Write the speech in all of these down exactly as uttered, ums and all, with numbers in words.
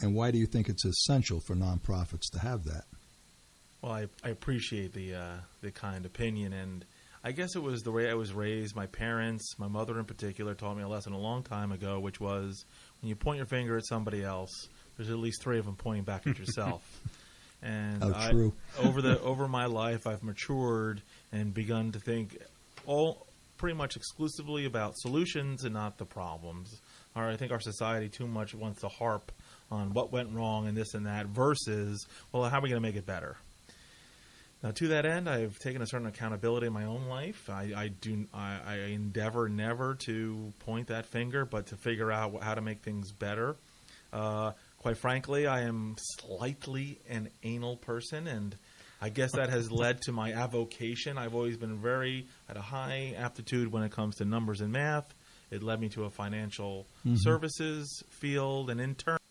and why do you think it's essential for nonprofits to have that? Well, I, I appreciate the uh, the kind opinion, and I guess it was the way I was raised. My parents, my mother in particular, taught me a lesson a long time ago, which was when you point your finger at somebody else, there's at least three of them pointing back at yourself. And oh, I, true. over the over my life, I've matured and begun to think all pretty much exclusively about solutions and not the problems. Or I think our society too much wants to harp on what went wrong and this and that versus, well, how are we going to make it better? Now, to that end, I've taken a certain accountability in my own life. I, I do. I, I endeavor never to point that finger, but to figure out how to make things better. Uh, quite frankly, I am slightly an anal person, and I guess that has led to my avocation. I've always been very at a high aptitude when it comes to numbers and math. It led me to a financial mm-hmm. services field, and in turn.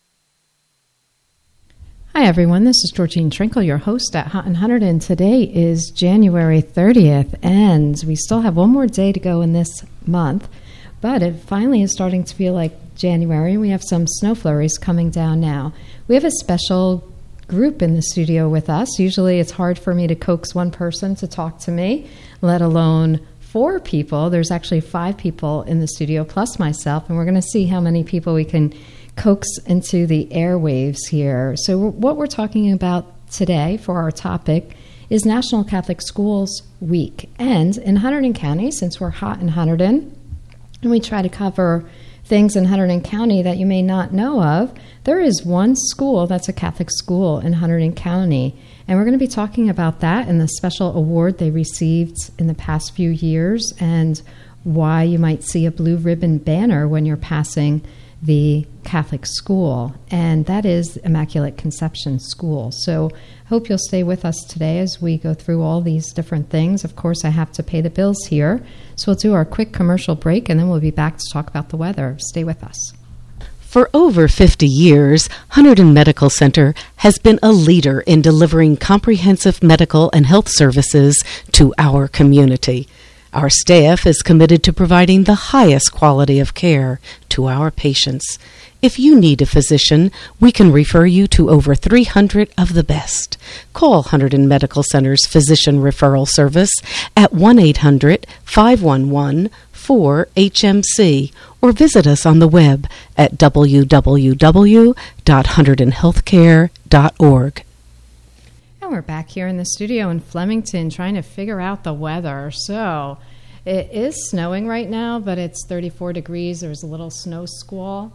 Hi, everyone. This is Georgine Trinkle, your host at Hot and Hunted, and today is January thirtieth, and we still have one more day to go in this month, but it finally is starting to feel like January, and we have some snow flurries coming down now. We have a special group in the studio with us. Usually it's hard for me to coax one person to talk to me, let alone four people. There's actually five people in the studio plus myself, and we're going to see how many people we can coax into the airwaves here. So what we're talking about today for our topic is National Catholic Schools Week. And in Hunterdon County, since we're hot in Hunterdon, and we try to cover things in Hunterdon County that you may not know of, there is one school that's a Catholic school in Hunterdon County. And we're going to be talking about that and the special award they received in the past few years and why you might see a blue ribbon banner when you're passing the Catholic school, and that is Immaculate Conception School. So hope you'll stay with us today as we go through all these different things. Of course, I have to pay the bills here, so we'll do our quick commercial break, and then we'll be back to talk about the weather. Stay with us. For over fifty years, Hunterdon Medical Center has been a leader in delivering comprehensive medical and health services to our community. Our staff is committed to providing the highest quality of care to our patients. If you need a physician, we can refer you to over three hundred of the best. Call Hunterdon Medical Center's Physician Referral Service at one eight hundred, five one one, four H M C or visit us on the web at w w w dot hunterdon healthcare dot org. And we're back here in the studio in Flemington trying to figure out the weather. So it is snowing right now, but it's thirty-four degrees. There's a little snow squall.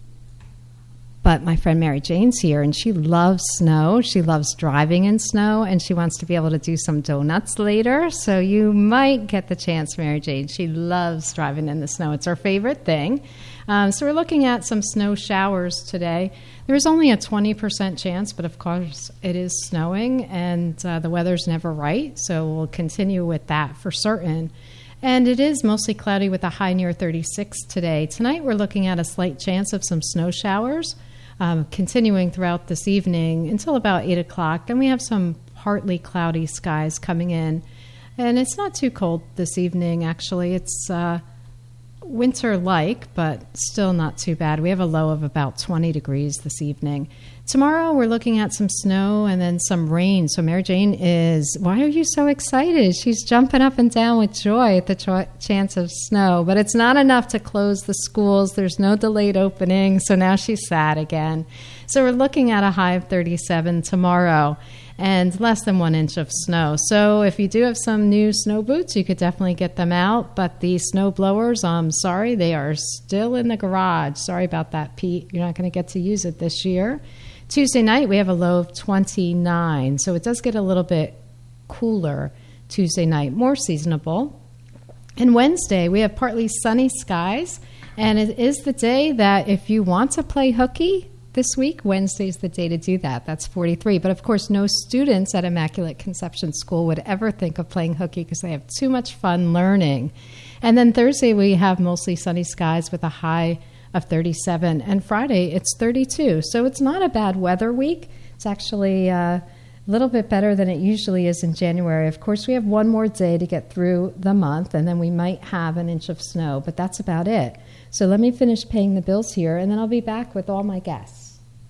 But my friend Mary Jane's here, and she loves snow. She loves driving in snow, and she wants to be able to do some donuts later. So you might get the chance, Mary Jane. She loves driving in the snow. It's her favorite thing. Um, so we're looking at some snow showers today. There's only a twenty percent chance, but of course it is snowing, and uh, the weather's never right. So we'll continue with that for certain. And it is mostly cloudy with a high near thirty-six today. Tonight we're looking at a slight chance of some snow showers. Um, continuing throughout this evening until about eight o'clock. Then we have some partly cloudy skies coming in. And it's not too cold this evening, actually. It's uh, winter-like, but still not too bad. We have a low of about twenty degrees this evening. Tomorrow we're looking at some snow and then some rain. So Mary Jane is, why are you so excited? She's jumping up and down with joy at the ch- chance of snow. But it's not enough to close the schools. There's no delayed opening, so now she's sad again. So we're looking at a high of thirty-seven tomorrow and less than one inch of snow. So if you do have some new snow boots, you could definitely get them out. But the snow blowers, I'm sorry, they are still in the garage. Sorry about that, Pete. You're not going to get to use it this year. Tuesday night, we have a low of twenty-nine, so it does get a little bit cooler Tuesday night, more seasonable. And Wednesday, we have partly sunny skies, and it is the day that if you want to play hooky this week, Wednesday is the day to do that. That's forty-three. But, of course, no students at Immaculate Conception School would ever think of playing hooky because they have too much fun learning. And then Thursday, we have mostly sunny skies with a high of thirty-seven, and Friday it's thirty-two. So it's not a bad weather week. It's actually uh, a little bit better than it usually is in January. Of course, we have one more day to get through the month, and then we might have an inch of snow, but that's about it. So let me finish paying the bills here, and then I'll be back with all my guests.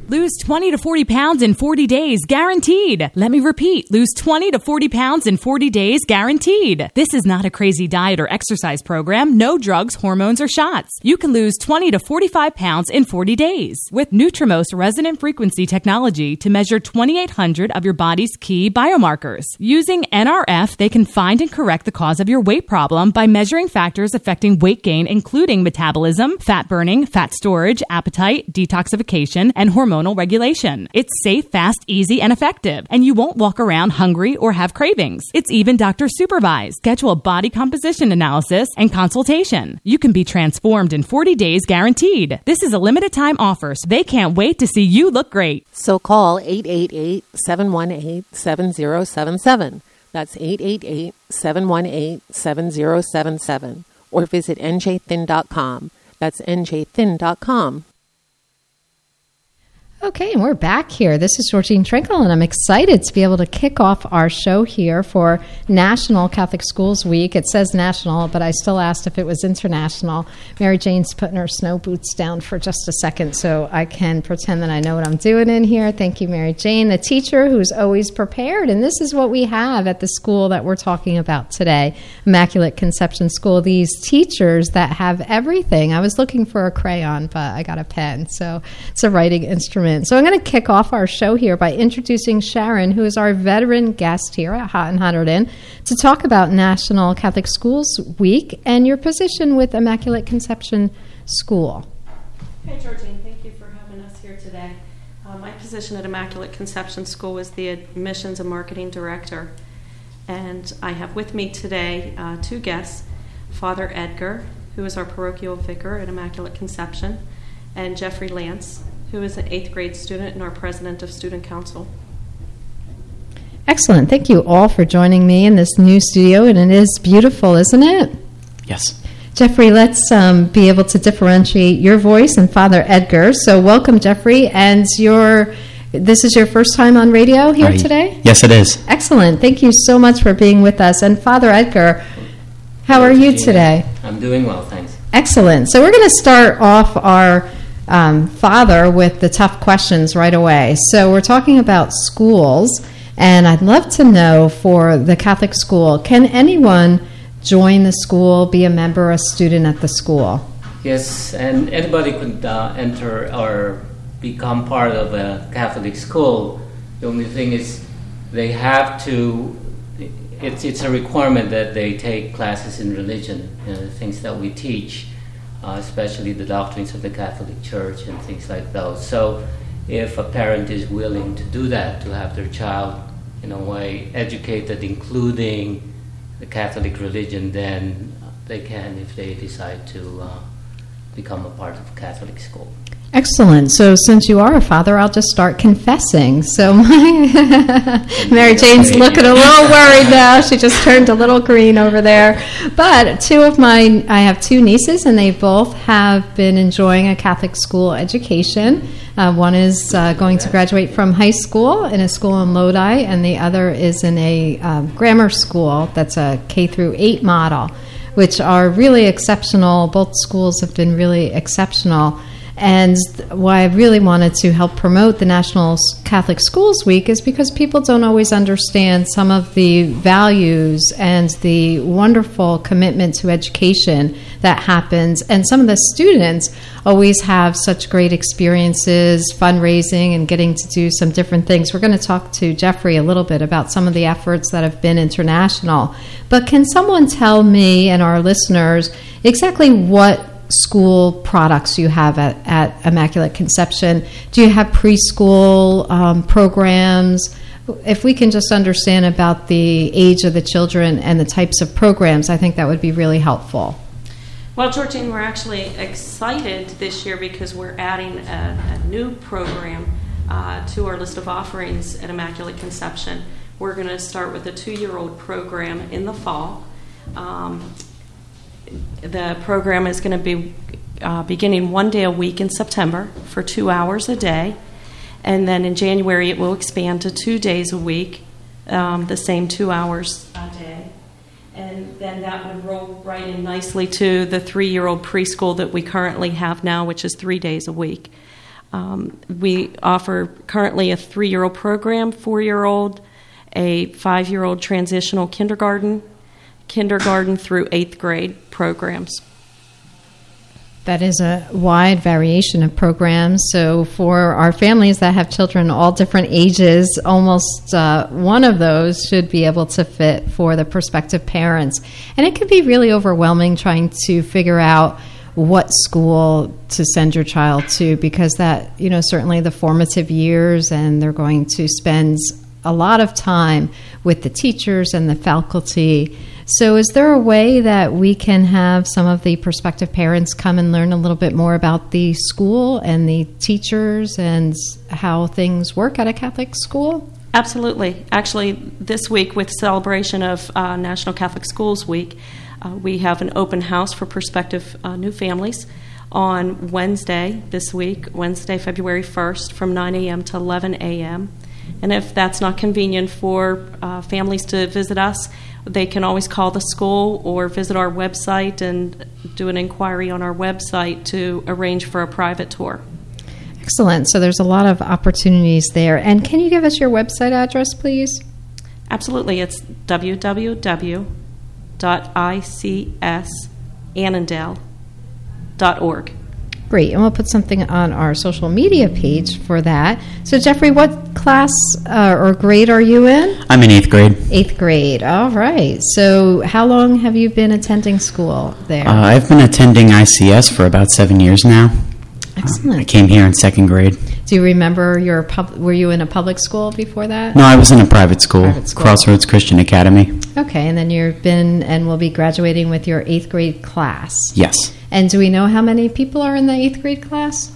Lose twenty to forty pounds in forty days, guaranteed. Let me repeat, lose twenty to forty pounds in forty days, guaranteed. This is not a crazy diet or exercise program. No drugs, hormones, or shots. You can lose twenty to forty-five pounds in forty days with Nutrimost resonant frequency technology to measure twenty-eight hundred of your body's key biomarkers. Using N R F, they can find and correct the cause of your weight problem by measuring factors affecting weight gain, including metabolism, fat burning, fat storage, appetite, detoxification, and hormone regulation. It's safe, fast, easy, and effective, and you won't walk around hungry or have cravings. It's even doctor supervised. Schedule a body composition analysis and consultation. You can be transformed in forty days guaranteed. This is a limited time offer, so they can't wait to see you look great. So call eight eight eight, seven one eight, seven zero seven seven. That's eight eight eight, seven one eight, seven zero seven seven. Or visit N J thin dot com. That's N J thin dot com. Okay, and we're back here. This is Georgene Trinkle, and I'm excited to be able to kick off our show here for National Catholic Schools Week. It says national, but I still asked if it was international. Mary Jane's putting her snow boots down for just a second so I can pretend that I know what I'm doing in here. Thank you, Mary Jane, the teacher who's always prepared. And this is what we have at the school that we're talking about today, Immaculate Conception School. These teachers that have everything. I was looking for a crayon, but I got a pen, so it's a writing instrument. So I'm going to kick off our show here by introducing Sharon, who is our veteran guest here at Hot and Hundred In, to talk about National Catholic Schools Week and your position with Immaculate Conception School. Hey, Georgene, thank you for having us here today. Uh, my position at Immaculate Conception School is the Admissions and Marketing Director. And I have with me today uh, two guests, Father Edgar, who is our parochial vicar at Immaculate Conception, and Jeffrey Lance, who is an eighth grade student and our president of Student Council. Excellent. Thank you all for joining me in this new studio, and it is beautiful, isn't it? Yes. Jeffrey, let's um, be able to differentiate your voice and Father Edgar. So welcome, Jeffrey, and your this is your first time on radio here I, today? Yes, it is. Excellent. Thank you so much for being with us. And Father Edgar, how are you today? I'm doing well, thanks. Excellent. So we're going to start off our Um, Father with the tough questions right away. So we're talking about schools, and I'd love to know for the Catholic school, can anyone join the school, be a member, a student at the school? Yes, and anybody could uh, enter or become part of a Catholic school. The only thing is they have to, it's, it's a requirement that they take classes in religion, you know, the things that we teach. Uh, especially the doctrines of the Catholic Church and things like those. So if a parent is willing to do that, to have their child in a way educated, including the Catholic religion, then they can if they decide to uh, become a part of a Catholic school. Excellent. So since you are a father, I'll just start confessing. So my Mary Jane's looking a little worried now. She just turned a little green over there. But two of my, I have two nieces, and they both have been enjoying a Catholic school education. Uh, one is uh, going to graduate from high school in a school in Lodi, and the other is in a um, grammar school that's a K through eight model, which are really exceptional. Both schools have been really exceptional. And why I really wanted to help promote the National Catholic Schools Week is because people don't always understand some of the values and the wonderful commitment to education that happens. And some of the students always have such great experiences, fundraising, and getting to do some different things. We're going to talk to Jeffrey a little bit about some of the efforts that have been international. But can someone tell me and our listeners exactly what school products you have at, at Immaculate Conception? Do you have preschool um, programs? If we can just understand about the age of the children and the types of programs, I think that would be really helpful. Well, Georgene, we're actually excited this year because we're adding a, a new program uh, to our list of offerings at Immaculate Conception. We're going to start with a two-year-old program in the fall. Um, The program is going to be uh, beginning one day a week in September for two hours a day. And then in January it will expand to two days a week, um, the same two hours a day. And then that would roll right in nicely to the three-year-old preschool that we currently have now, which is three days a week. Um, we offer currently a three-year-old program, four-year-old, a five-year-old transitional kindergarten, kindergarten through eighth grade programs. That is a wide variation of programs. So for our families that have children all different ages, almost uh, one of those should be able to fit for the prospective parents. And it can be really overwhelming trying to figure out what school to send your child to, because that, you know, certainly the formative years, and they're going to spend a lot of time with the teachers and the faculty. So is there a way that we can have some of the prospective parents come and learn a little bit more about the school and the teachers and how things work at a Catholic school? Absolutely. Actually, this week with celebration of uh, National Catholic Schools Week, uh, we have an open house for prospective uh, new families on Wednesday this week, Wednesday, February first, from nine a.m. to eleven a.m. And if that's not convenient for uh, families to visit us, they can always call the school or visit our website and do an inquiry on our website to arrange for a private tour. Excellent. So there's a lot of opportunities there. And can you give us your website address, please? Absolutely. It's w w w dot i c s annandale dot org. Great, and we'll put something on our social media page for that. So, Jeffrey, what class uh, or grade are you in? I'm in eighth grade. Eighth grade, all right. So, how long have you been attending school there? Uh, I've been attending I C S for about seven years now. Excellent. Uh, I came here in second grade. Do you remember your pub- were you in a public school before that? No, I was in a private school, Private school. Crossroads Christian Academy. Okay, and then you've been and will be graduating with your eighth grade class. Yes. And do we know how many people are in the eighth grade class?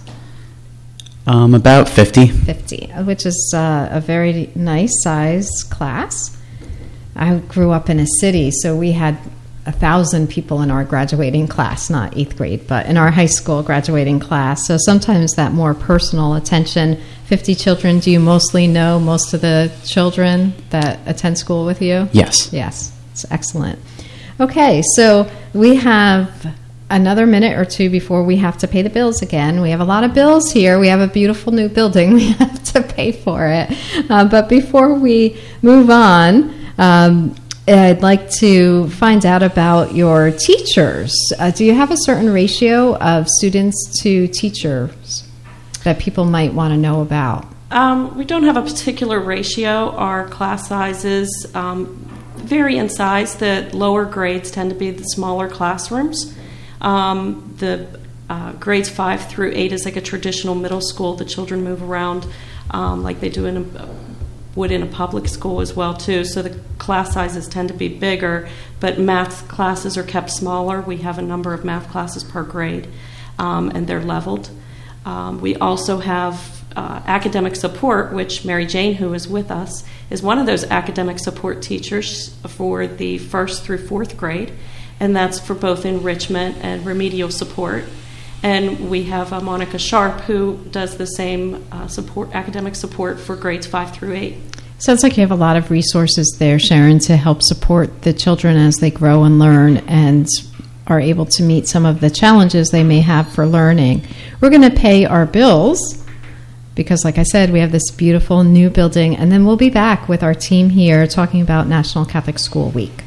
Um, about fifty. fifty, which is uh, a very nice size class. I grew up in a city, so we had a thousand people in our graduating class, not eighth grade, but in our high school graduating class. So sometimes that more personal attention, fifty children, do you mostly know most of the children that attend school with you? Yes. Yes, it's excellent. Okay, so we have another minute or two before we have to pay the bills again. We have a lot of bills here. We have a beautiful new building. We have to pay for it. Uh, but before we move on, um, I'd like to find out about your teachers. Uh, do you have a certain ratio of students to teachers that people might want to know about? Um, we don't have a particular ratio. Our class sizes um, vary in size. The lower grades tend to be the smaller classrooms. Um, the uh, grades five through eight is like a traditional middle school. The children move around um, like they do in a, would in a public school as well too. So the class sizes tend to be bigger, but math classes are kept smaller. We have a number of math classes per grade, um, and they're leveled. Um, we also have uh, academic support, which Mary Jane, who is with us, is one of those academic support teachers for the first through fourth grade. And that's for both enrichment and remedial support. And we have uh, Monica Sharp, who does the same uh, support, academic support for grades five through eight. Sounds like you have a lot of resources there, Sharon, to help support the children as they grow and learn and are able to meet some of the challenges they may have for learning. We're going to pay our bills because, like I said, we have this beautiful new building, and then we'll be back with our team here talking about National Catholic School Week.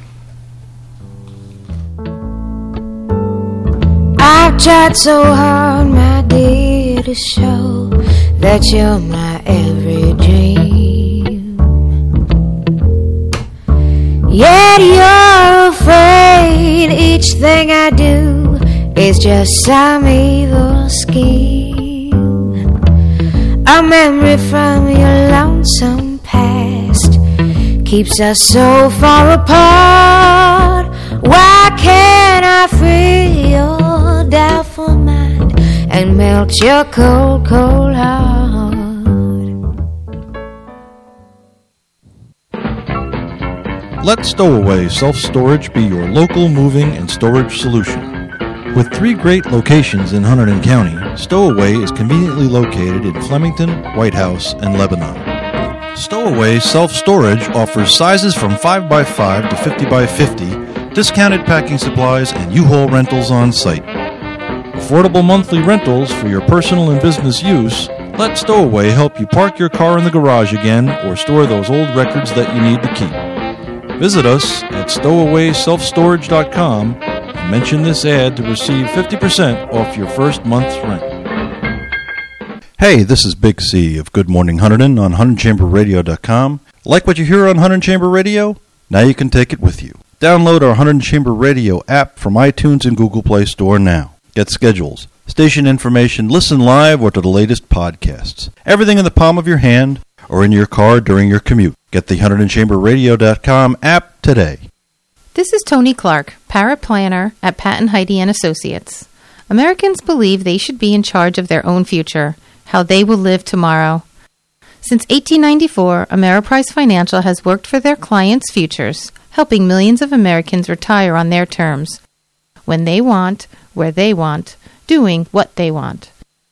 I've tried so hard, my dear, to show that you're my every dream. Yet you're afraid each thing I do is just some evil scheme. A memory from your lonesome past keeps us so far apart. Why can't I free your doubtful mind and melt your cold, cold heart? Let Stowaway Self-Storage be your local moving and storage solution. With three great locations in Hunterdon County, Stowaway is conveniently located in Flemington, White House, and Lebanon. Stowaway Self-Storage offers sizes from five by five to fifty by fifty, discounted packing supplies, and U-Haul rentals on site. affordable monthly rentals for your personal and business use, let Stowaway help you park your car in the garage again or store those old records that you need to keep. Visit us at stowaway self storage dot com and mention this ad to receive fifty percent off your first month's rent. Hey, this is Big C of Good Morning Hunterdon on hunterdon chamber radio dot com. Like what you hear on Hunterdon Chamber Radio? Now you can take it with you. Download our Hunterdon Chamber Radio app from iTunes and Google Play Store now. Get schedules, station information, listen live, or to the latest podcasts. Everything in the palm of your hand or in your car during your commute. Get the hunterdon chamber radio dot com app today. This is Tony Clark, paraplanner at Patton Heidi and Associates. Americans believe they should be in charge of their own future, how they will live tomorrow. Since eighteen ninety-four, Ameriprise Financial has worked for their clients' futures, helping millions of Americans retire on their terms, when they want, where they want, doing what they want.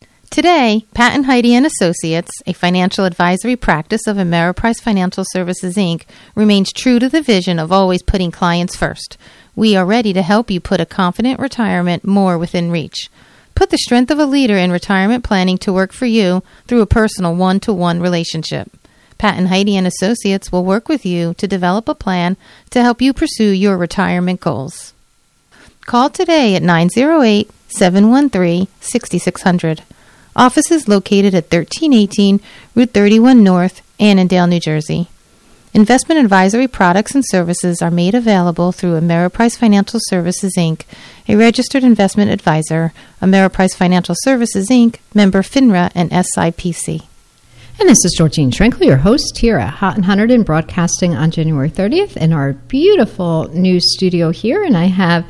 Today, Patton Heidi and Associates, a financial advisory practice of Ameriprise Financial Services, Incorporated, remains true to the vision of always putting clients first. We are ready to help you put a confident retirement more within reach. Put the strength of a leader in retirement planning to work for you through a personal one-to-one relationship. Patton Heidi and Associates will work with you to develop a plan to help you pursue your retirement goals. Call today at nine oh eight, seven one three, six six zero zero. Office is located at thirteen eighteen Route thirty-one North, Annandale, New Jersey. Investment advisory products and services are made available through Ameriprise Financial Services, Incorporated, a registered investment advisor, Ameriprise Financial Services, Incorporated, member FINRA and S I P C. And this is Georgine Schrenkel, your host here at Hot and Hunterdon, broadcasting on January thirtieth in our beautiful new studio here. And I have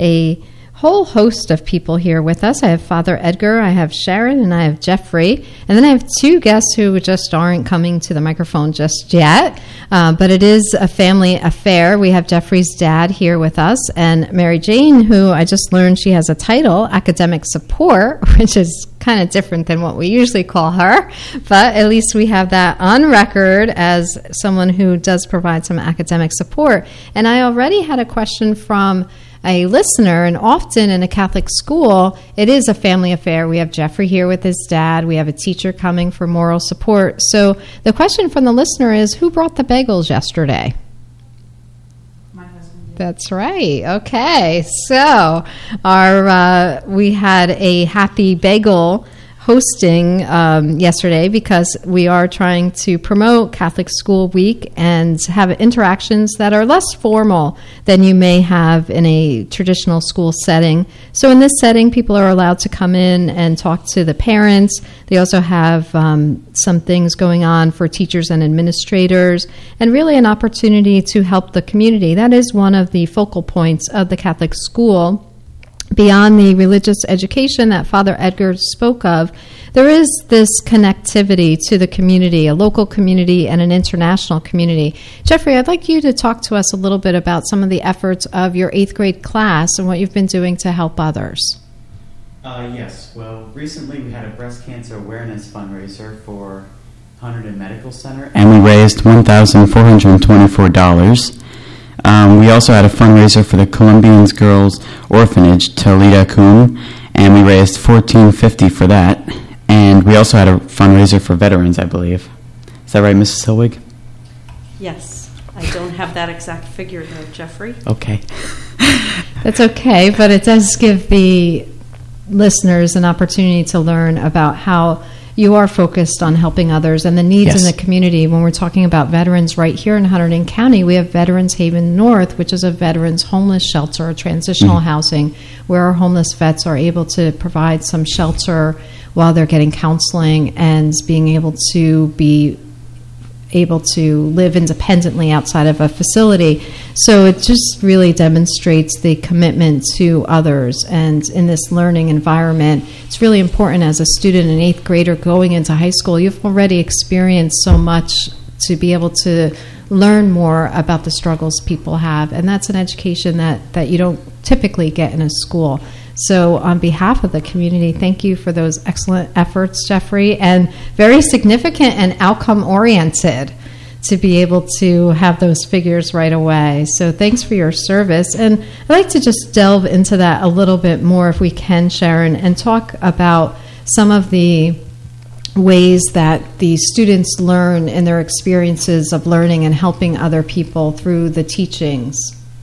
a whole host of people here with us. I have Father Edgar, I have Sharon, and I have Jeffrey. And then I have two guests who just aren't coming to the microphone just yet. Uh, but it is a family affair. We have Jeffrey's dad here with us, and Mary Jane, who I just learned she has a title, academic support, which is kind of different than what we usually call her. But at least we have that on record as someone who does provide some academic support. And I already had a question from a listener, and often in a Catholic school, it is a family affair. We have Jeffrey here with his dad. We have a teacher coming for moral support. So the question from the listener is, who brought the bagels yesterday? My husband did. That's right. Okay. So our uh, we had a happy bagel hosting um, yesterday because we are trying to promote Catholic School Week and have interactions that are less formal than you may have in a traditional school setting. So in this setting, people are allowed to come in and talk to the parents. They also have um, some things going on for teachers and administrators, and really an opportunity to help the community. That is one of the focal points of the Catholic school. Beyond the religious education that Father Edgar spoke of, there is this connectivity to the community, a local community and an international community. Jeffrey, I'd like you to talk to us a little bit about some of the efforts of your eighth grade class and what you've been doing to help others. Uh, yes, well, recently we had a breast cancer awareness fundraiser for Hunterdon Medical Center. And we raised one thousand four hundred twenty-four dollars. Um, we also had a fundraiser for the Colombian Girls Orphanage, Talita Kun, and we raised fourteen fifty for that. And we also had a fundraiser for veterans, I believe. Is that right, Missus Hilwig? Yes. I don't have that exact figure, though, Jeffrey. Okay. That's okay, but it does give the listeners an opportunity to learn about how you are focused on helping others and the needs Yes. in the community. When we're talking about veterans right here in Hunterdon County, we have Veterans Haven North, which is a veterans homeless shelter, or transitional Mm-hmm. housing, where our homeless vets are able to provide some shelter while they're getting counseling and being able to be able to live independently outside of a facility. So it just really demonstrates the commitment to others. And in this learning environment, it's really important as a student, an eighth grader going into high school, you've already experienced so much to be able to learn more about the struggles people have. And that's an education that, that you don't typically get in a school. So on behalf of the community, thank you for those excellent efforts, Jeffrey, and very significant and outcome-oriented. to be able to have those figures right away. So thanks for your service. And I'd like to just delve into that a little bit more if we can, Sharon, and talk about some of the ways that the students learn in their experiences of learning and helping other people through the teachings.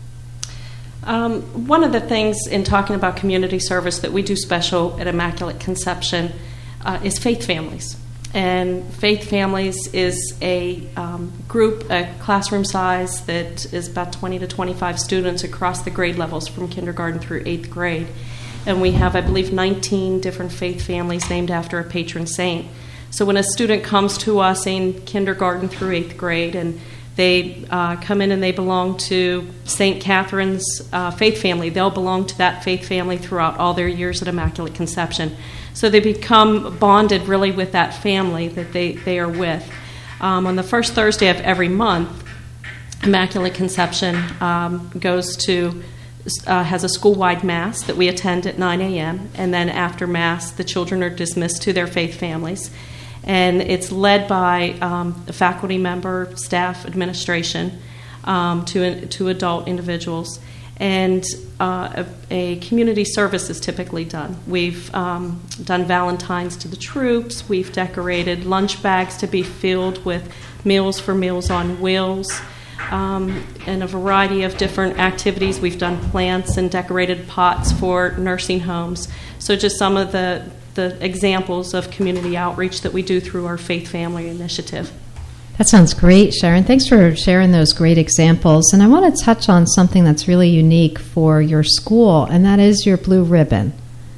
Um, one of the things in talking about community service that we do special at Immaculate Conception uh, is faith families. And Faith Families is a um, group, a classroom size that is about twenty to twenty-five students across the grade levels from kindergarten through eighth grade. And we have, I believe, nineteen different faith families named after a patron saint. So when a student comes to us in kindergarten through eighth grade and they uh, come in and they belong to Saint Catherine's uh, faith family, they'll belong to that faith family throughout all their years at Immaculate Conception. So they become bonded really with that family that they, they are with. Um, on the first Thursday of every month, Immaculate Conception um, goes to, uh, has a school-wide Mass that we attend at nine a.m., and then after Mass, the children are dismissed to their faith families. And it's led by um, a faculty member, staff, administration, um, to, to adult individuals. And uh, a, a community service is typically done. We've um, done Valentine's to the troops. We've decorated lunch bags to be filled with Meals for Meals on Wheels, um, and a variety of different activities. We've done plants and decorated pots for nursing homes. So just some of the, the examples of community outreach that we do through our Faith Family Initiative. That sounds great, Sharon. Thanks for sharing those great examples. And I want to touch on something that's really unique for your school, and that is your Blue Ribbon.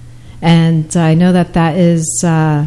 And I know that that is uh,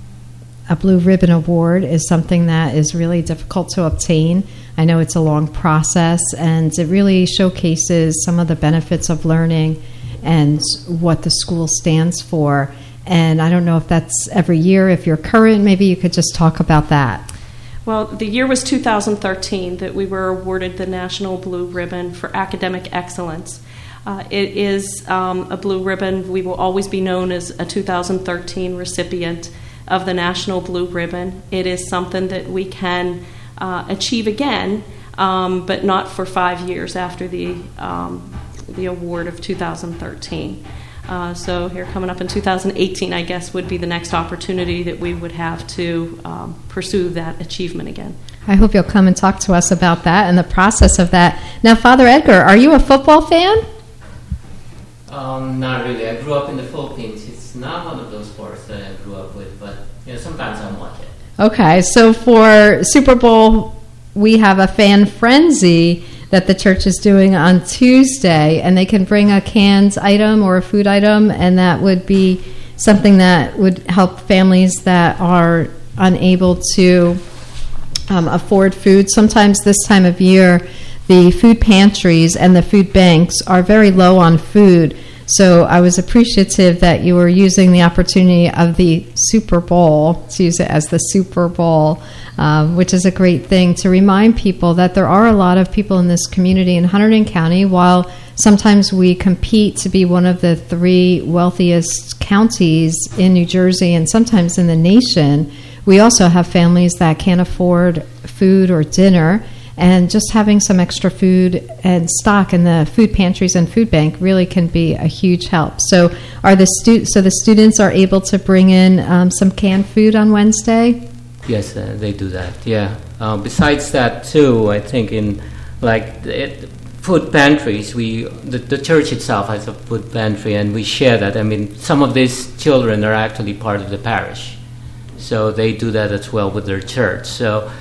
a Blue Ribbon Award is something that is really difficult to obtain. I know it's a long process, and it really showcases some of the benefits of learning and what the school stands for. And I don't know if that's every year. If you're current, maybe you could just talk about that. Well, the year was two thousand thirteen that we were awarded the National Blue Ribbon for Academic Excellence. Uh, it is um, a blue ribbon. We will always be known as a two thousand thirteen recipient of the National Blue Ribbon. It is something that we can uh, achieve again, um, but not for five years after the, um, the award of two thousand thirteen. Uh, so here coming up in two thousand eighteen, I guess, would be the next opportunity that we would have to um, pursue that achievement again. I hope you'll come and talk to us about that and the process of that. Now, Father Edgar, are you a football fan? Um, not really. I grew up in the Philippines. It's not one of those sports that I grew up with, but you know, sometimes I watch it. Okay, so for Super Bowl, we have a fan frenzy that the church is doing on Tuesday, and they can bring a canned item or a food item, and that would be something that would help families that are unable to um, afford food. Sometimes this time of year, the food pantries and the food banks are very low on food. So I was appreciative that you were using the opportunity of the Super Bowl, to use it as the Super Bowl, um, which is a great thing to remind people that there are a lot of people in this community in Hunterdon County. While sometimes we compete to be one of the three wealthiest counties in New Jersey and sometimes in the nation, we also have families that can't afford food or dinner. And just having some extra food and stock in the food pantries and food bank really can be a huge help. So, are the stu- so the students are able to bring in um, some canned food on Wednesday? Yes, uh, they do that. Yeah. Uh, besides that, too, I think in like it, food pantries, we the, the church itself has a food pantry, and we share that. I mean, some of these children are actually part of the parish, so they do that as well with their church. So.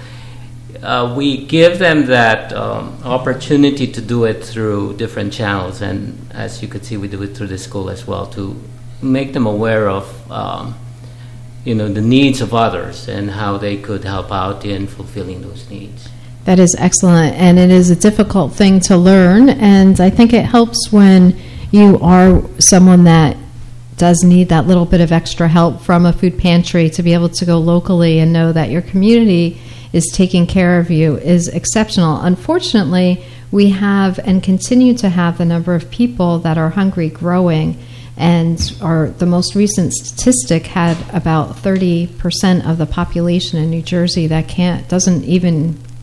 Uh, we give them that um, opportunity to do it through different channels, and as you could see, we do it through the school as well, to make them aware of, um, you know, the needs of others and how they could help out in fulfilling those needs. That is excellent, and it is a difficult thing to learn, and I think it helps when you are someone that does need that little bit of extra help from a food pantry to be able to go locally and know that your community is taking care of you is exceptional. Unfortunately, we have and continue to have the number of people that are hungry growing, and our the most recent statistic had about thirty percent of the population in New Jersey that can't doesn't even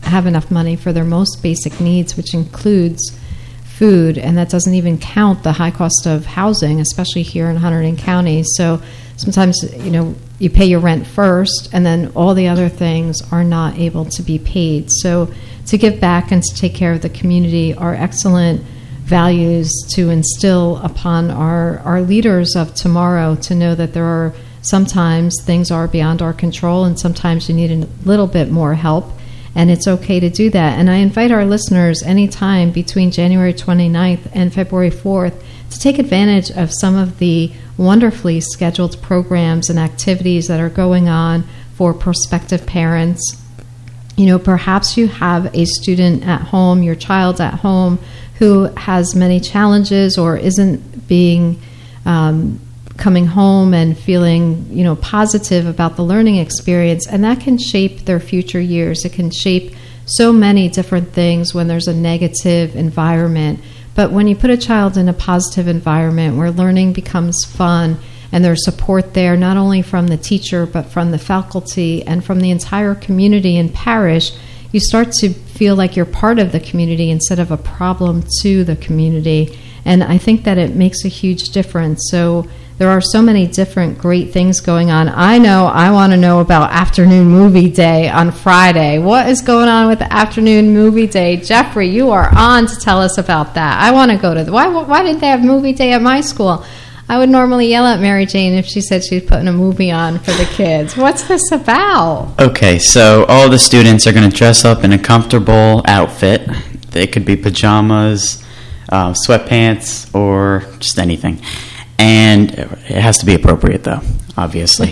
have enough money for their most basic needs, which includes food, and that doesn't even count the high cost of housing, especially here in Hunterdon County. So sometimes, you know, you pay your rent first, and then all the other things are not able to be paid. So to give back and to take care of the community are excellent values to instill upon our, our leaders of tomorrow, to know that there are sometimes things are beyond our control, and sometimes you need a little bit more help, and it's okay to do that. And I invite our listeners anytime between January twenty-ninth and February fourth to take advantage of some of the wonderfully scheduled programs and activities that are going on for prospective parents. You know, perhaps you have a student at home, your child at home, who has many challenges or isn't being um, coming home and feeling, you know, positive about the learning experience, and that can shape their future years. It can shape so many different things when there's a negative environment. But when you put a child in a positive environment where learning becomes fun and there's support there, not only from the teacher but from the faculty and from the entire community and parish, you start to feel like you're part of the community instead of a problem to the community. And I think that it makes a huge difference. So there are so many different great things going on. I know I want to know about afternoon movie day on Friday. What is going on with the afternoon movie day? Jeffrey, you are on to tell us about that. I want to go to the... Why, why didn't they have movie day at my school? I would normally yell at Mary Jane if she said she's putting a movie on for the kids. What's this about? Okay, so all the students are going to dress up in a comfortable outfit. They could be pajamas, uh, sweatpants, or just anything. And it has to be appropriate, though, obviously.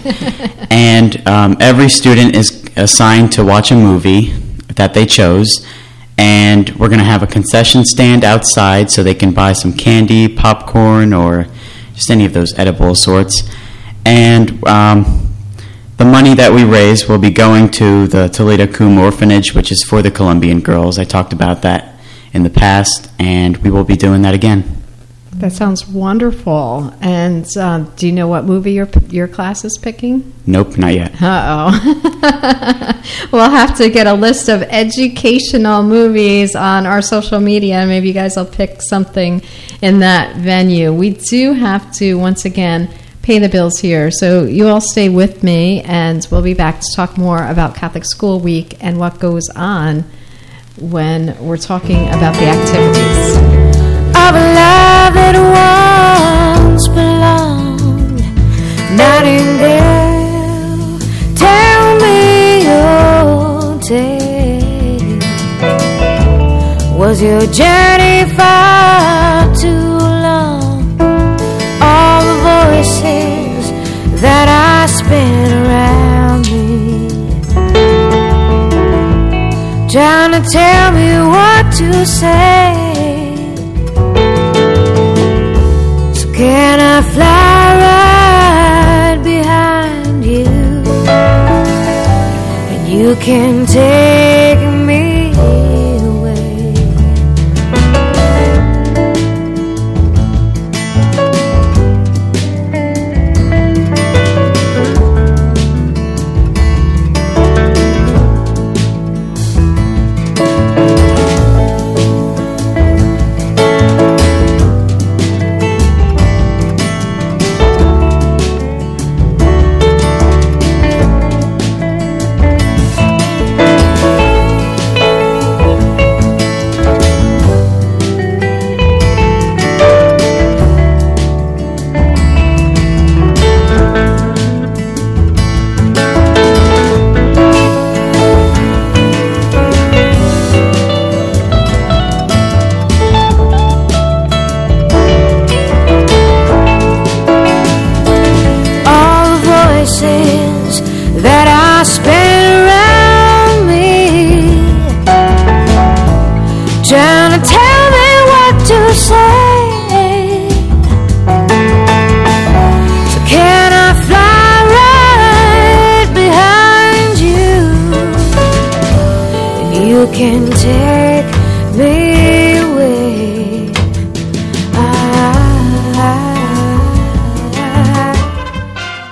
And um, every student is assigned to watch a movie that they chose. And we're going to have a concession stand outside so they can buy some candy, popcorn, or just any of those edible sorts. And um, the money that we raise will be going to the Toledo Coombe Orphanage, which is for the Colombian girls. I talked about that in the past, and we will be doing that again. That sounds wonderful. And um, do you know what movie your your class is picking? Nope, not yet. Uh-oh. We'll have to get a list of educational movies on our social media. Maybe you guys will pick something in that venue. We do have to, once again, pay the bills here. So you all stay with me, and we'll be back to talk more about Catholic School Week and what goes on when we're talking about the activities. Of a love that once belonged. Nightingale, tell me your tale. Was your journey far too long? All the voices that I spin around me, trying to tell me what to say. Can I fly right behind you, and you can take me away? Can take me away.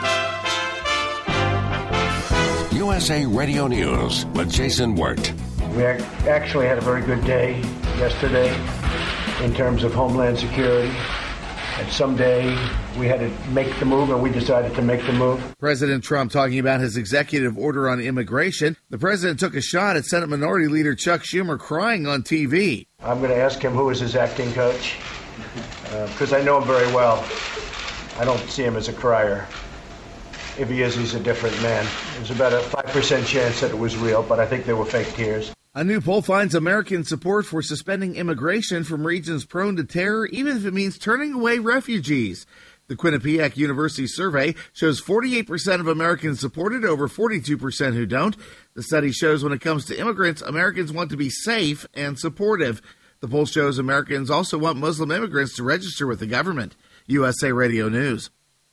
U S A Radio News with Jason Wirt. We ac- actually had a very good day yesterday in terms of Homeland Security. And someday we had to make the move, and we decided to make the move. President Trump talking about his executive order on immigration. The president took a shot at Senate Minority Leader Chuck Schumer crying on T V. I'm going to ask him who is his acting coach, because uh, I know him very well. I don't see him as a crier. If he is, he's a different man. There's about a five percent chance that it was real, but I think they were fake tears. A new poll finds American support for suspending immigration from regions prone to terror, even if it means turning away refugees. The Quinnipiac University survey shows forty-eight percent of Americans support it, over forty-two percent who don't. The study shows when it comes to immigrants, Americans want to be safe and supportive. The poll shows Americans also want Muslim immigrants to register with the government. U S A Radio News.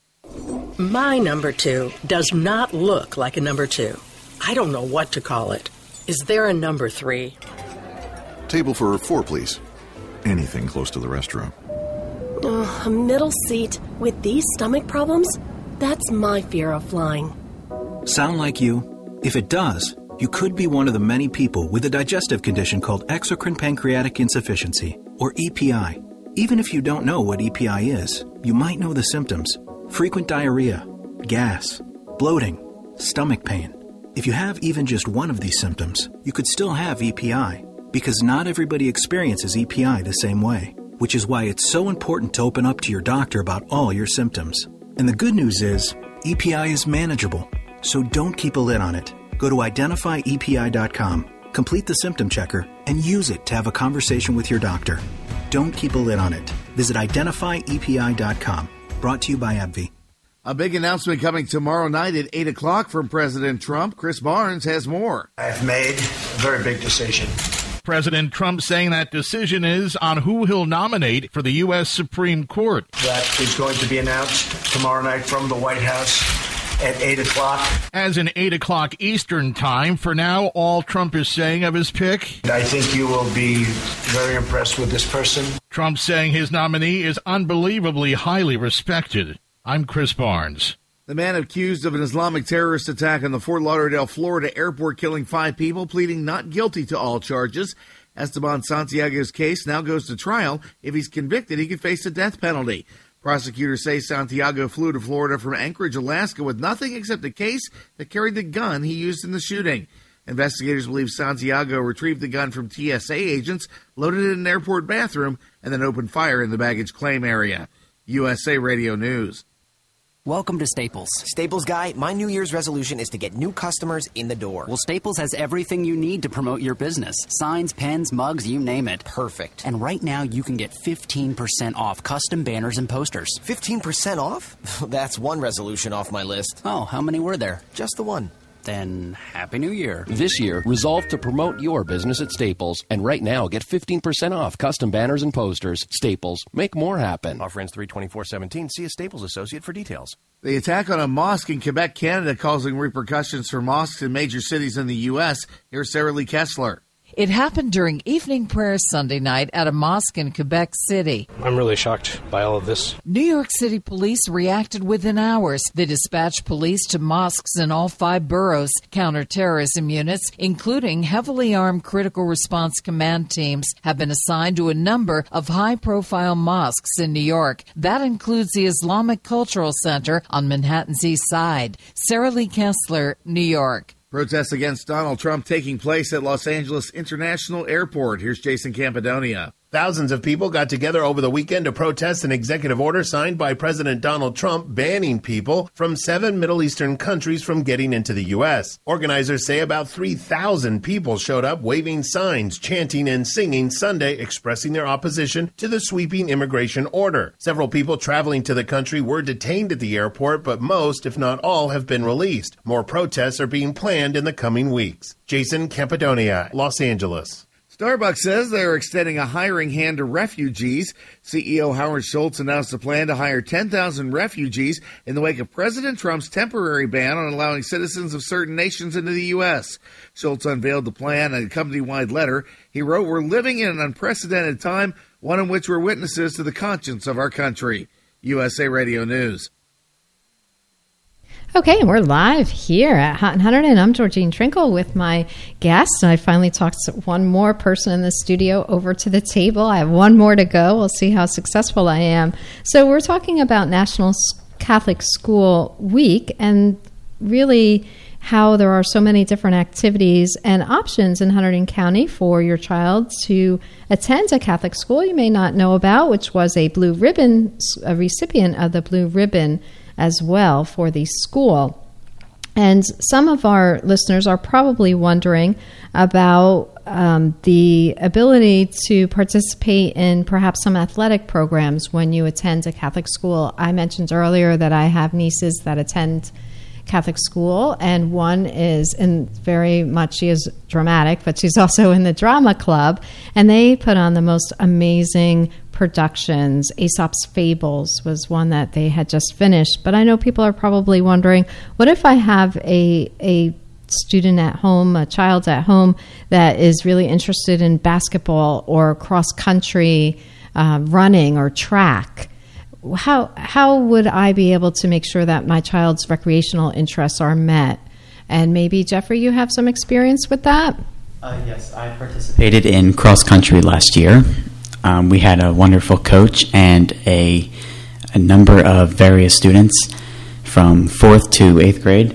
My number two does not look like a number two. I don't know what to call it. Is there a number three? Table for four, please. Anything close to the restroom. Oh, a middle seat with these stomach problems? That's my fear of flying. Sound like you? If it does, you could be one of the many people with a digestive condition called exocrine pancreatic insufficiency, or E P I. Even if you don't know what E P I is, you might know the symptoms. Frequent diarrhea, gas, bloating, stomach pain. If you have even just one of these symptoms, you could still have E P I, because not everybody experiences E P I the same way, which is why it's so important to open up to your doctor about all your symptoms. And the good news is, E P I is manageable, so don't keep a lid on it. Go to identify E P I dot com, complete the symptom checker, and use it to have a conversation with your doctor. Don't keep a lid on it. Visit identify E P I dot com. Brought to you by AbbVie. A big announcement coming tomorrow night at eight o'clock from President Trump. Chris Barnes has more. I've made a very big decision. President Trump saying that decision is on who he'll nominate for the U S Supreme Court. That is going to be announced tomorrow night from the White House at eight o'clock. As in eight o'clock Eastern time. For now, all Trump is saying of his pick. I think you will be very impressed with this person. Trump saying his nominee is unbelievably highly respected. I'm Chris Barnes. The man accused of an Islamic terrorist attack on the Fort Lauderdale, Florida airport killing five people, pleading not guilty to all charges. Esteban Santiago's case now goes to trial. If he's convicted, he could face a death penalty. Prosecutors say Santiago flew to Florida from Anchorage, Alaska, with nothing except a case that carried the gun he used in the shooting. Investigators believe Santiago retrieved the gun from T S A agents, loaded it in an airport bathroom, and then opened fire in the baggage claim area. U S A Radio News. Welcome to Staples. Staples Guy, my New Year's resolution is to get new customers in the door. Well, Staples has everything you need to promote your business. Signs, pens, mugs, you name it. Perfect. And right now, you can get fifteen percent off custom banners and posters. fifteen percent off? That's one resolution off my list. Oh, how many were there? Just the one. Then, Happy New Year. This year, resolve to promote your business at Staples. And right now, get fifteen percent off custom banners and posters. Staples. Make more happen. Offer ends three twenty-four seventeen. See a Staples associate for details. The attack on a mosque in Quebec, Canada, causing repercussions for mosques in major cities in the U S. Here's Sarah Lee Kessler. It happened during evening prayer Sunday night at a mosque in Quebec City. I'm really shocked by all of this. New York City police reacted within hours. They dispatched police to mosques in all five boroughs, counterterrorism units, including heavily armed critical response command teams, have been assigned to a number of high-profile mosques in New York. That includes the Islamic Cultural Center on Manhattan's East Side. Sarah Lee Kessler, New York. Protests against Donald Trump taking place at Los Angeles International Airport. Here's Jason Campidonia. Thousands of people got together over the weekend to protest an executive order signed by President Donald Trump banning people from seven Middle Eastern countries from getting into the U S. Organizers say about three thousand people showed up waving signs, chanting and singing Sunday, expressing their opposition to the sweeping immigration order. Several people traveling to the country were detained at the airport, but most, if not all, have been released. More protests are being planned in the coming weeks. Jason Campidonia, Los Angeles. Starbucks says they're extending a hiring hand to refugees. C E O Howard Schultz announced a plan to hire ten thousand refugees in the wake of President Trump's temporary ban on allowing citizens of certain nations into the U S. Schultz unveiled the plan in a company-wide letter. He wrote, "We're living in an unprecedented time, one in which we're witnesses to the conscience of our country." U S A Radio News. Okay, we're live here at Hot and Hundred, and I'm Georgine Trinkle with my guest. I finally talked one more person in the studio over to the table. I have one more to go. We'll see how successful I am. So we're talking about National Catholic School Week and really how there are so many different activities and options in Hunterdon County for your child to attend a Catholic school you may not know about, which was a blue ribbon, a recipient of the blue ribbon as well for the school. And some of our listeners are probably wondering about um, the ability to participate in perhaps some athletic programs when you attend a Catholic school. I mentioned earlier that I have nieces that attend Catholic school, and one is in very much, she is dramatic, but she's also in the drama club, and they put on the most amazing productions. Aesop's Fables was one that they had just finished, but I know people are probably wondering, what if I have a a student at home, a child at home that is really interested in basketball or cross country, uh, running or track? How how would I be able to make sure that my child's recreational interests are met? And maybe, Jeffrey, you have some experience with that? Uh, yes, I participated in cross country last year. Um, we had a wonderful coach and a, a number of various students from fourth to eighth grade.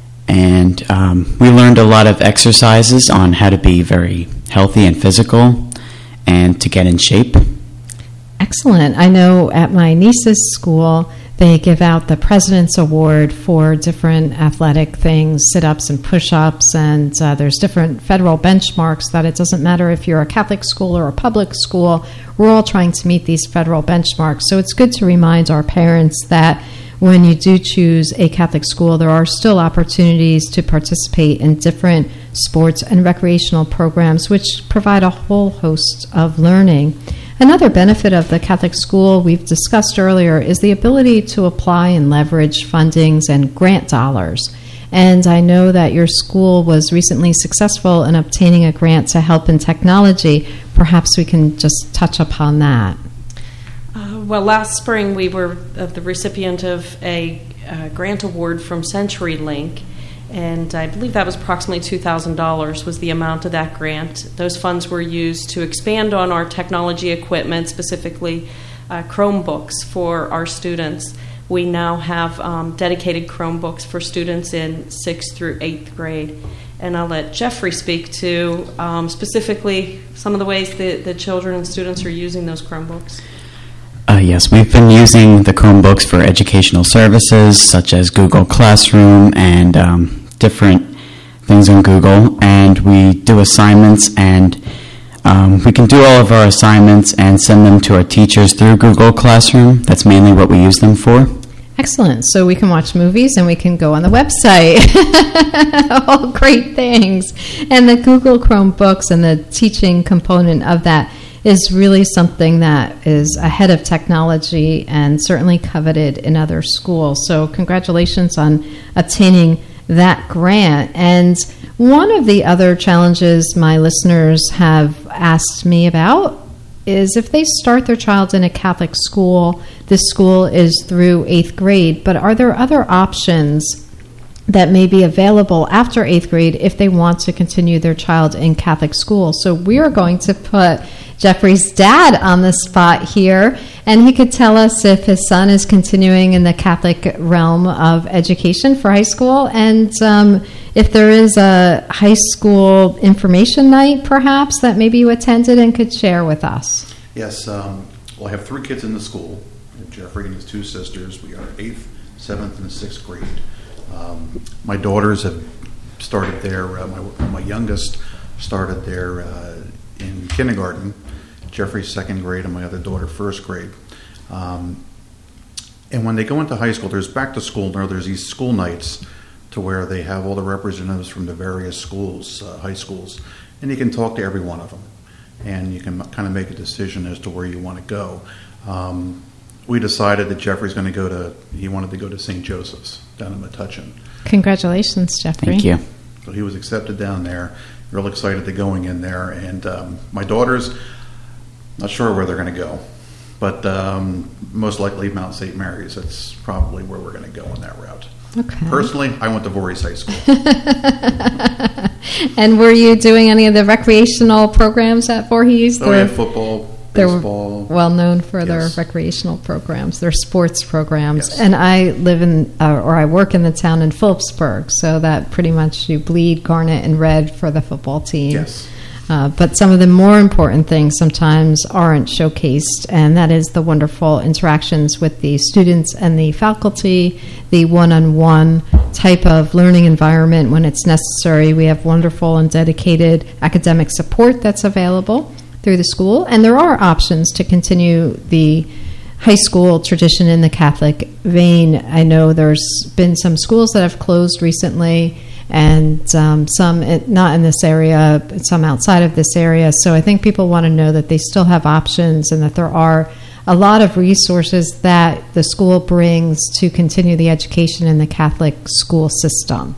And um, we learned a lot of exercises on how to be very healthy and physical and to get in shape. Excellent. I know at my niece's school, they give out the President's Award for different athletic things, sit-ups and push-ups, and uh, there's different federal benchmarks that it doesn't matter if you're a Catholic school or a public school, we're all trying to meet these federal benchmarks. So it's good to remind our parents that when you do choose a Catholic school, there are still opportunities to participate in different sports and recreational programs, which provide a whole host of learning. Another benefit of the Catholic school we've discussed earlier is the ability to apply and leverage fundings and grant dollars. And I know that your school was recently successful in obtaining a grant to help in technology. Perhaps we can just touch upon that. Uh, well, last spring we were uh, the recipient of a uh, grant award from CenturyLink, and I believe that was approximately two thousand dollars was the amount of that grant. Those funds were used to expand on our technology equipment, specifically uh, Chromebooks for our students. We now have um, dedicated Chromebooks for students in sixth through eighth grade. And I'll let Jeffrey speak to um, specifically some of the ways that the children and students are using those Chromebooks. Uh, yes, we've been using the Chromebooks for educational services such as Google Classroom and um, different things on Google, and we do assignments, and um, we can do all of our assignments and send them to our teachers through Google Classroom. That's mainly what we use them for. Excellent. So we can watch movies and we can go on the website. All great things. And the Google Chromebooks and the teaching component of that is really something that is ahead of technology and certainly coveted in other schools. So congratulations on obtaining that grant. And one of the other challenges my listeners have asked me about is if they start their child in a Catholic school, this school is through eighth grade, but are there other options that may be available after eighth grade if they want to continue their child in Catholic school? So we are going to put Jeffrey's dad on the spot here, and he could tell us if his son is continuing in the Catholic realm of education for high school, and um, if there is a high school information night, perhaps, that maybe you attended and could share with us. Yes. Um, well, I have three kids in the school, Jeffrey and his two sisters. We are eighth, seventh, and sixth grade. Um, my daughters have started there. Uh, my, my youngest started there uh, in kindergarten, Jeffrey's second grade, and my other daughter first grade. Um, and when they go into high school, there's back to school. Now there's these school nights to where they have all the representatives from the various schools, uh, high schools, and you can talk to every one of them, and you can kind of make a decision as to where you want to go. Um, we decided that Jeffrey's going to go to, he wanted to go to Saint Joseph's down in Metuchen. Congratulations, Jeffrey. Thank you. So he was accepted down there, real excited to going in there. And um, my daughters, not sure where they're going to go, but um, most likely Mount Saint Mary's. That's probably where we're going to go on that route. Okay. Personally, I went to Voorhees High School. And were you doing any of the recreational programs at Voorhees? Oh, yeah, football, They're baseball. well known for their Yes. recreational programs, their sports programs. Yes. And I live in, uh, or I work in the town in Phillipsburg, so that pretty much you bleed garnet and red for the football team. Yes. Uh, but some of the more important things sometimes aren't showcased, and that is the wonderful interactions with the students and the faculty, the one-on-one type of learning environment when it's necessary. We have wonderful and dedicated academic support that's available through the school, and there are options to continue the high school tradition in the Catholic vein. I know there's been some schools that have closed recently, and um, some it, not in this area, but some outside of this area. So I think people want to know that they still have options and that there are a lot of resources that the school brings to continue the education in the Catholic school system.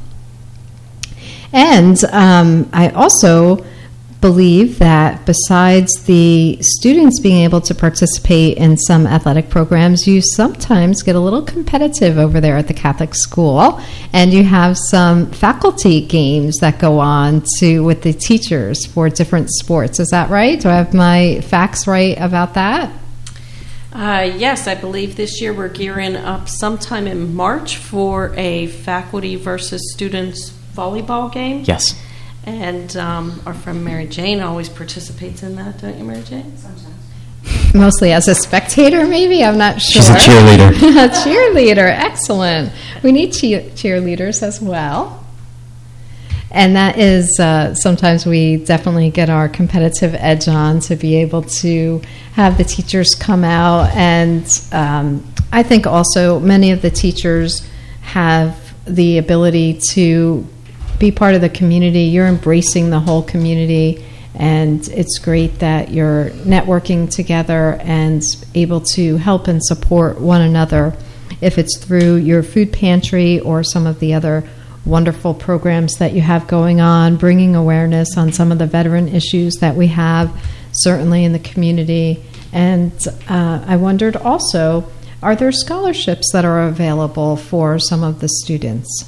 And um, I also believe that besides the students being able to participate in some athletic programs, you sometimes get a little competitive over there at the Catholic school, and you have some faculty games that go on to with the teachers for different sports. Is that right? Do I have my facts right about that? Uh, yes, I believe this year we're gearing up sometime in March for a faculty versus students volleyball game. Yes. And um, our friend Mary Jane always participates in that, don't you, Mary Jane? Sometimes. Mostly as a spectator, maybe? I'm not sure. She's a cheerleader. A cheerleader, excellent. We need cheer- cheerleaders as well. And that is, uh, sometimes we definitely get our competitive edge on to be able to have the teachers come out. And um, I think also many of the teachers have the ability to be part of the community. You're embracing the whole community, and it's great that you're networking together and able to help and support one another, if it's through your food pantry or some of the other wonderful programs that you have going on, bringing awareness on some of the veteran issues that we have certainly in the community. And uh, I wondered also, are there scholarships that are available for some of the students?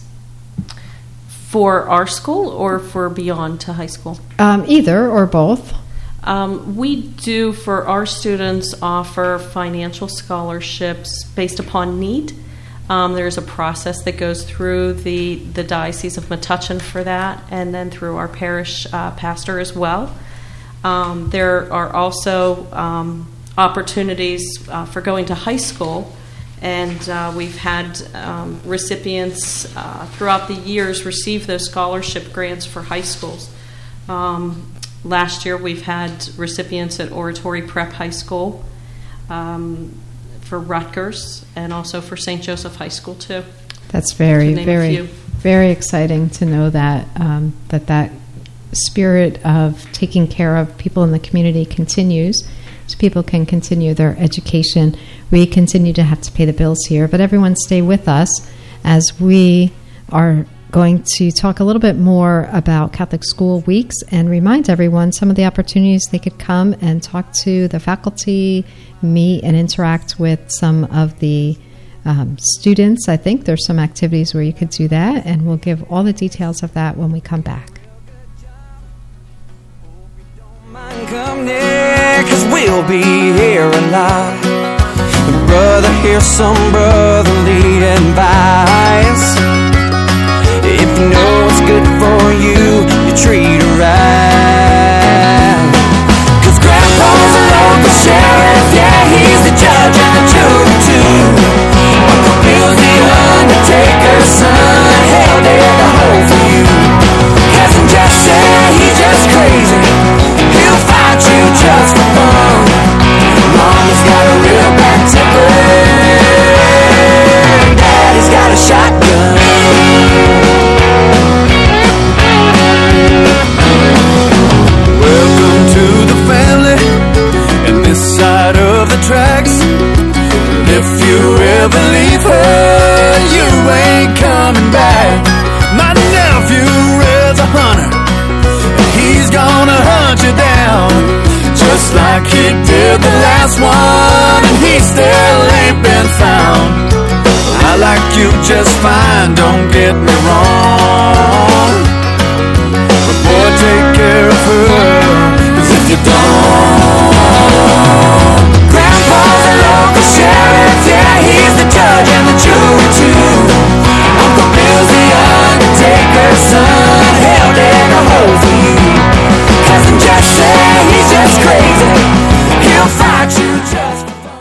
For our school or for beyond to high school? Um, either or both. Um, we do, for our students, offer financial scholarships based upon need. Um, there's a process that goes through the, the Diocese of Metuchen for that, and then through our parish uh, pastor as well. Um, there are also um, opportunities uh, for going to high school, and uh, we've had um, recipients uh, throughout the years receive those scholarship grants for high schools. Um, last year we've had recipients at Oratory Prep High School, um, for Rutgers, and also for Saint Joseph High School too. That's very, To name a very, few. very exciting to know that um, that that spirit of taking care of people in the community continues, so people can continue their education. We continue to have to pay the bills here, but everyone stay with us as we are going to talk a little bit more about Catholic School Weeks and remind everyone some of the opportunities they could come and talk to the faculty, meet and interact with some of the um, students. I think there's some activities where you could do that, and we'll give all the details of that when we come back. Come near, 'cause we'll be here a lot. Brother, here's some brotherly advice. If you know what's good for you, you treat her right. 'Cause Grandpa's a local sheriff, yeah, he's the judge and the jury too. Uncle Bill's the undertaker's son, hell, they're the hole for you. Cousin Jesse, he's just crazy, he'll fight you just for fun. Mama's got a real bad temper, Daddy's got a shotgun. Welcome to the family, and this side of the tracks. And if you ever leave her, you ain't coming back. My nephew is a hunter, and he's gonna hunt you down, just like he did the last one, and he still ain't been found. I like you just fine, get me wrong, but boy, take care of her, 'cause if you don't, Grandpa's a local sheriff, yeah, he's the judge and the jury too. Uncle Bill's the undertaker's son, held in a hole for you. Cousin Jesse, he's just crazy, he'll fight you just for fun.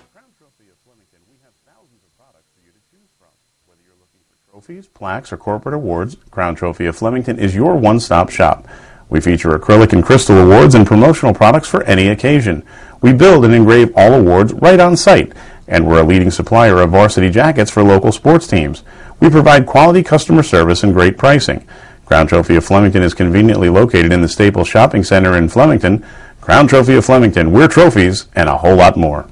Trophies, plaques, or corporate awards, Crown Trophy of Flemington is your one-stop shop. We feature acrylic and crystal awards and promotional products for any occasion. We build and engrave all awards right on site, and we're a leading supplier of varsity jackets for local sports teams. We provide quality customer service and great pricing. Crown Trophy of Flemington is conveniently located in the Staples Shopping Center in Flemington. Crown Trophy of Flemington, we're trophies and a whole lot more.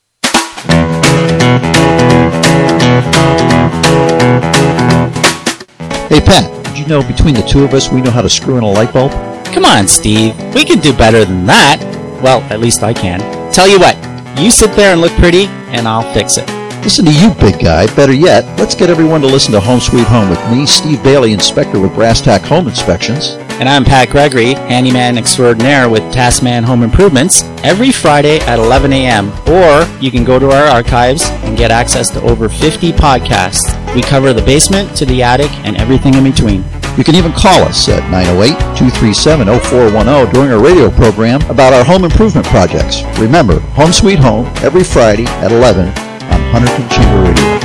Hey, Pat, did you know between the two of us we know how to screw in a light bulb? Come on, Steve. We can do better than that. Well, at least I can. Tell you what, you sit there and look pretty, and I'll fix it. Listen to you, big guy. Better yet, let's get everyone to listen to Home Sweet Home with me, Steve Bailey, inspector with Brass Tack Home Inspections. And I'm Pat Gregory, handyman extraordinaire with Taskman Home Improvements, every Friday at eleven a.m. Or you can go to our archives and get access to over fifty podcasts. We cover the basement to the attic and everything in between. You can even call us at nine oh eight, two three seven, oh four one oh during our radio program about our home improvement projects. Remember, Home Sweet Home, every Friday at eleven on Hunterton Chamber Radio.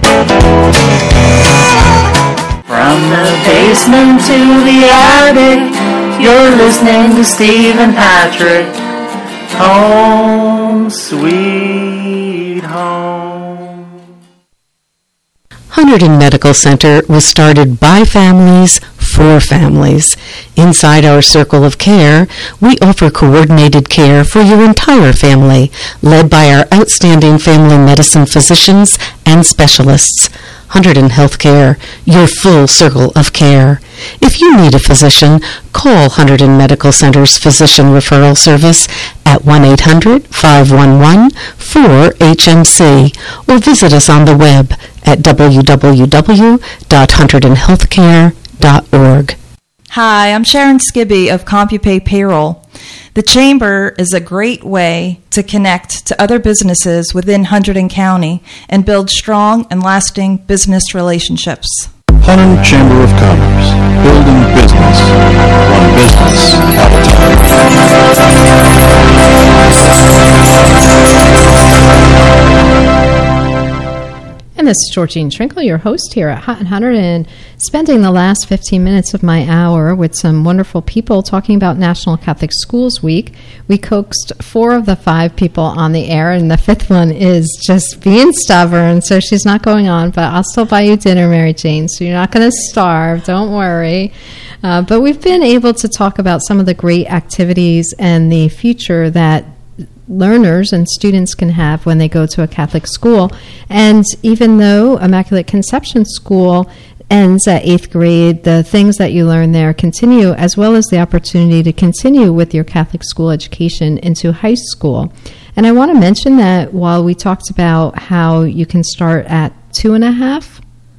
From the basement to the attic, you're listening to Steve and Patrick. Home Sweet Home. Hunterdon Medical Center was started by families for families. Inside our circle of care, we offer coordinated care for your entire family, led by our outstanding family medicine physicians and specialists. Hunterdon Healthcare, your full circle of care. If you need a physician, call Hunterdon Medical Center's Physician Referral Service at one eight hundred, five one one, four H M C or visit us on the web at w w w dot hunterdon healthcare dot org. Hi, I'm Sharon Skibby of CompuPay Payroll. The Chamber is a great way to connect to other businesses within Hunterdon County and build strong and lasting business relationships. Hunterdon Chamber of Commerce, building business, one business at a time. And this is Georgine Trinkle, your host here at Hot and Hunterdon, spending the last fifteen minutes of my hour with some wonderful people talking about National Catholic Schools Week. We coaxed four of the five people on the air, and the fifth one is just being stubborn, so she's not going on, but I'll still buy you dinner, Mary Jane, so you're not going to starve, don't worry. Uh, but we've been able to talk about some of the great activities and the future that learners and students can have when they go to a Catholic school. And even though Immaculate Conception School ends at eighth grade, the things that you learn there continue, as well as the opportunity to continue with your Catholic school education into high school. And I want to mention that while we talked about how you can start at two and a half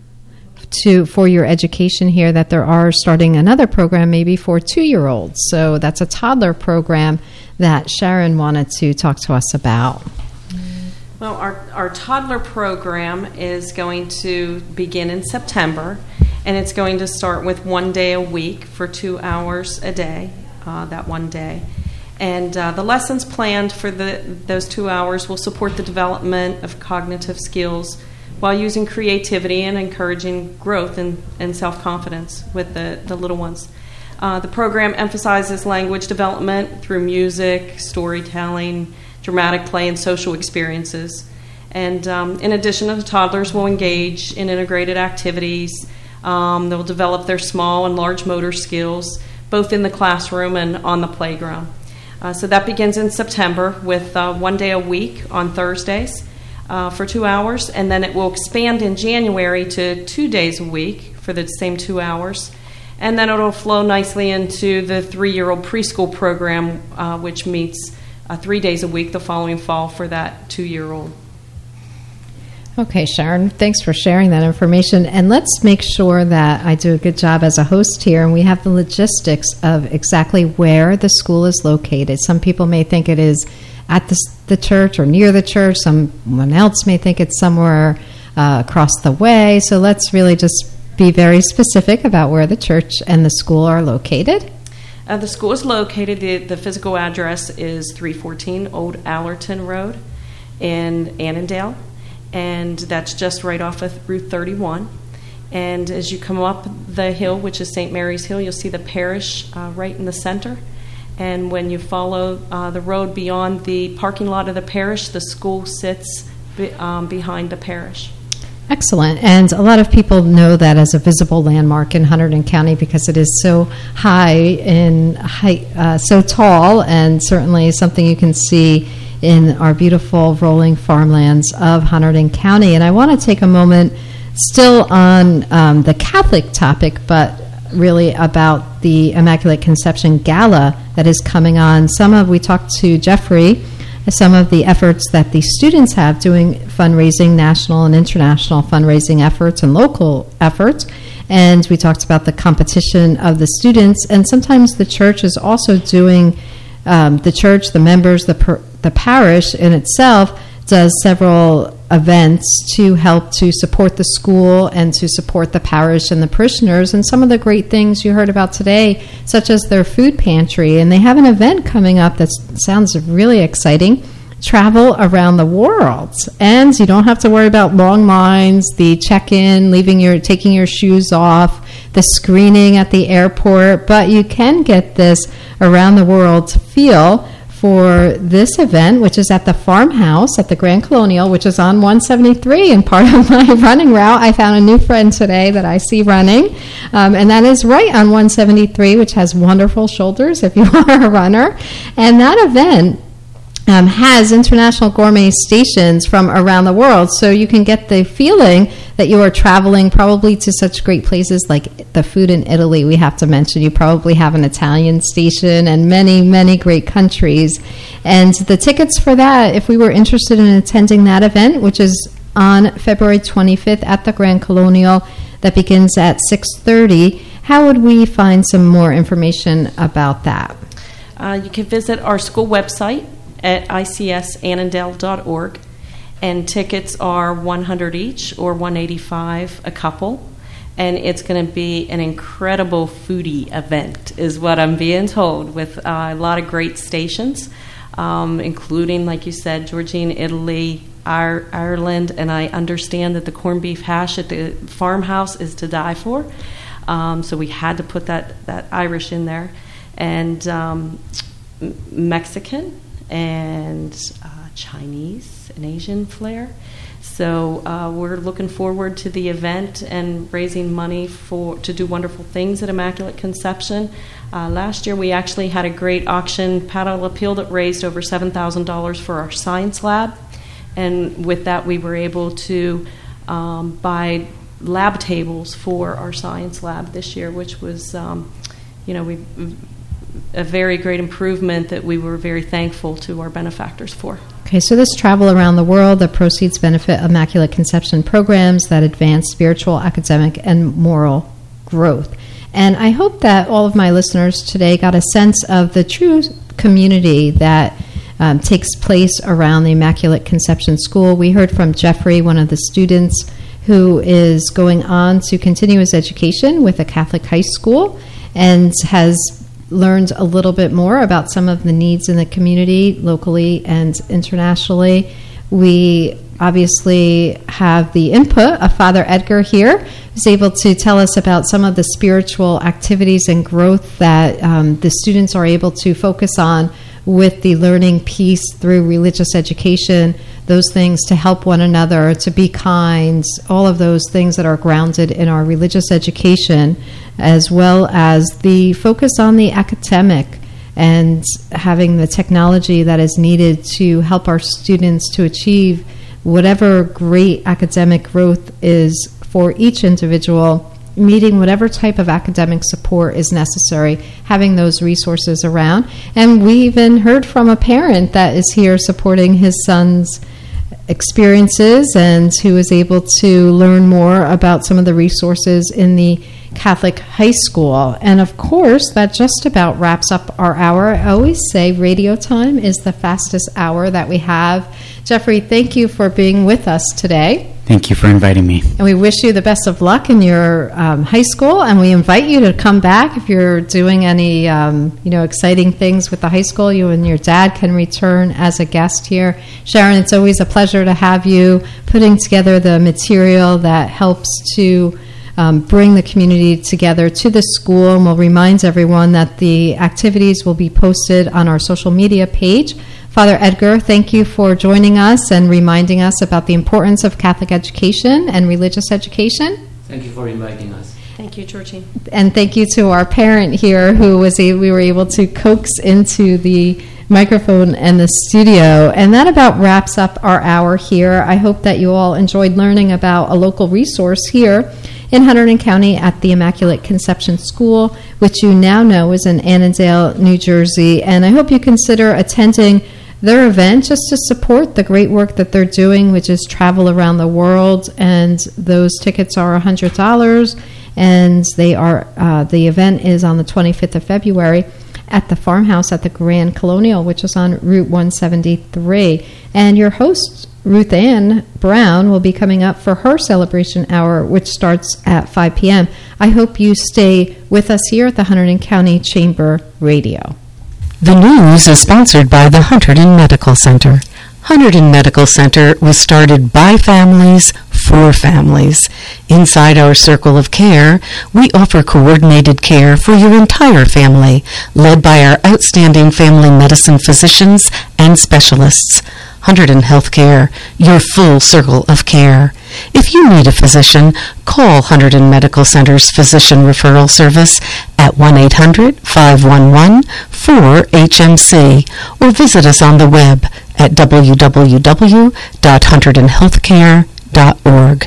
to for your education here, that there are starting another program maybe for two-year-olds. So that's a toddler program that Sharon wanted to talk to us about. Well, our, our toddler program is going to begin in September, and it's going to start with one day a week for two hours a day, uh, that one day. And uh, the lessons planned for the, those two hours will support the development of cognitive skills while using creativity and encouraging growth and, and self-confidence with the, the little ones. Uh, the program emphasizes language development through music, storytelling, dramatic play, and social experiences. And um, in addition, the toddlers will engage in integrated activities. Um, they'll develop their small and large motor skills, both in the classroom and on the playground. Uh, so that begins in September with uh, one day a week on Thursdays uh, for two hours, and then it will expand in January to two days a week for the same two hours. And then it'll flow nicely into the three-year-old preschool program, uh, which meets uh, three days a week the following fall for that two-year-old. Okay, Sharon, thanks for sharing that information. And let's make sure that I do a good job as a host here and we have the logistics of exactly where the school is located. Some people may think it is at the, the church or near the church. Someone else may think it's somewhere uh, across the way. So let's really just be very specific about where the church and the school are located. Uh, the school is located, the, the physical address is three fourteen Old Allerton Road in Annandale. And that's just right off of Route thirty-one. And as you come up the hill, which is Saint Mary's Hill, you'll see the parish uh, right in the center. And when you follow uh, the road beyond the parking lot of the parish, the school sits be, um, behind the parish. Excellent. And a lot of people know that as a visible landmark in Hunterdon County because it is so high in height, uh, so tall, and certainly something you can see in our beautiful rolling farmlands of Hunterdon County. And I want to take a moment still on um, the Catholic topic, but really about the Immaculate Conception Gala that is coming on. Some of, we talked to Jeffrey, some of the efforts that the students have doing fundraising, national and international fundraising efforts and local efforts. And we talked about the competition of the students. And sometimes the church is also doing, um, the church, the members, the per, the parish in itself does several events to help to support the school and to support the parish and the parishioners. And some of the great things you heard about today, such as their food pantry. And they have an event coming up that sounds really exciting, Travel Around the World. And you don't have to worry about long lines, the check-in, leaving your, taking your shoes off, the screening at the airport, but you can get this around the world feel for this event, which is at the farmhouse at the Grand Colonial, which is on one seventy-three. And part of my running route, I found a new friend today that I see running, um, and that is right on one seventy-three, which has wonderful shoulders if you are a runner. And that event Um, has international gourmet stations from around the world, so you can get the feeling that you are traveling probably to such great places like the food in Italy. We have to mention you probably have an Italian station and many, many great countries. And the tickets for that, if we were interested in attending that event, which is on February twenty-fifth at the Grand Colonial, that begins at six thirty, how would we find some more information about that? Uh, you can visit our school website at I C S annandale dot org, and tickets are one hundred each or one eighty-five a couple, and it's going to be an incredible foodie event is what I'm being told, with uh, a lot of great stations, um, including, like you said, Georgine, Italy, Ir- Ireland, and I understand that the corned beef hash at the farmhouse is to die for, um, so we had to put that, that Irish in there, and um, Mexican and uh, Chinese and Asian flair. So uh, we're looking forward to the event and raising money for to do wonderful things at Immaculate Conception. Uh, last year we actually had a great auction paddle appeal that raised over seven thousand dollars for our science lab. And with that we were able to um, buy lab tables for our science lab this year, which was, um, you know, we a very great improvement that we were very thankful to our benefactors for. Okay, so this Travel Around the World, the proceeds benefit Immaculate Conception programs that advance spiritual, academic, and moral growth. And I hope that all of my listeners today got a sense of the true community that um, takes place around the Immaculate Conception School. We heard from Jeffrey, one of the students who is going on to continue his education with a Catholic high school and has learned a little bit more about some of the needs in the community locally and internationally. We obviously have the input of Father Edgar here, who's able to tell us about some of the spiritual activities and growth that um, the students are able to focus on with the learning piece through religious education, those things to help one another, to be kind, all of those things that are grounded in our religious education, as well as the focus on the academic and having the technology that is needed to help our students to achieve whatever great academic growth is for each individual, meeting whatever type of academic support is necessary, having those resources around. And we even heard from a parent that is here supporting his son's experiences and who was able to learn more about some of the resources in the Catholic high school. And of course, that just about wraps up our hour. I always say radio time is the fastest hour that we have. Jeffrey, thank you for being with us today. Thank you for inviting me. And we wish you the best of luck in your um, high school, and we invite you to come back if you're doing any um, you know, exciting things with the high school. You and your dad can return as a guest here. Sharon, it's always a pleasure to have you putting together the material that helps to um, bring the community together to the school, and we'll remind everyone that the activities will be posted on our social media page. Father Edgar, thank you for joining us and reminding us about the importance of Catholic education and religious education. Thank you for inviting us. Thank you, Georgie. And thank you to our parent here who was a, we were able to coax into the microphone and the studio. And that about wraps up our hour here. I hope that you all enjoyed learning about a local resource here in Hunterdon County at the Immaculate Conception School, which you now know is in Annandale, New Jersey. And I hope you consider attending their event just to support the great work that they're doing, which is travel around the world. And those tickets are one hundred dollars, and they are uh, the event is on the twenty-fifth of February at the farmhouse at the Grand Colonial, which is on Route one seventy-three. And your host, Ruth Ann Brown, will be coming up for her celebration hour, which starts at five p.m. I hope you stay with us here at the Hunterdon County Chamber Radio. The news is sponsored by the Hunterdon Medical Center. Hunterdon Medical Center was started by families for families. Inside our circle of care, we offer coordinated care for your entire family, led by our outstanding family medicine physicians and specialists. Hunterdon Healthcare, your full circle of care. If you need a physician, call Hunterdon Medical Center's Physician Referral Service at one eight hundred, five one one, four H M C or visit us on the web at w w w dot hunterdon healthcare dot org.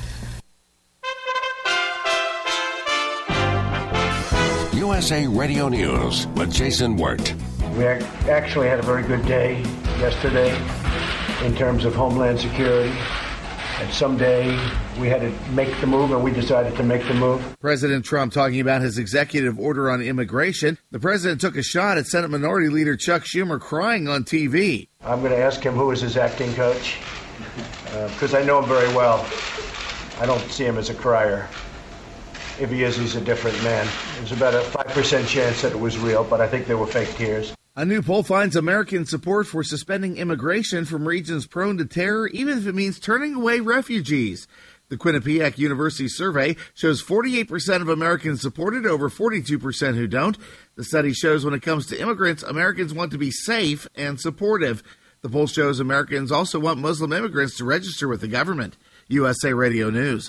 U S A Radio News with Jason Wirt. We ac- actually had a very good day yesterday in terms of Homeland Security. And someday we had to make the move, and we decided to make the move. President Trump talking about his executive order on immigration. The president took a shot at Senate Minority Leader Chuck Schumer crying on T V. I'm going to ask him who is his acting coach, because uh, I know him very well. I don't see him as a crier. If he is, he's a different man. There's about a five percent chance that it was real, but I think they were fake tears. A new poll finds American support for suspending immigration from regions prone to terror, even if it means turning away refugees. The Quinnipiac University survey shows forty-eight percent of Americans support it, over forty-two percent who don't. The study shows when it comes to immigrants, Americans want to be safe and supportive. The poll shows Americans also want Muslim immigrants to register with the government. U S A Radio News.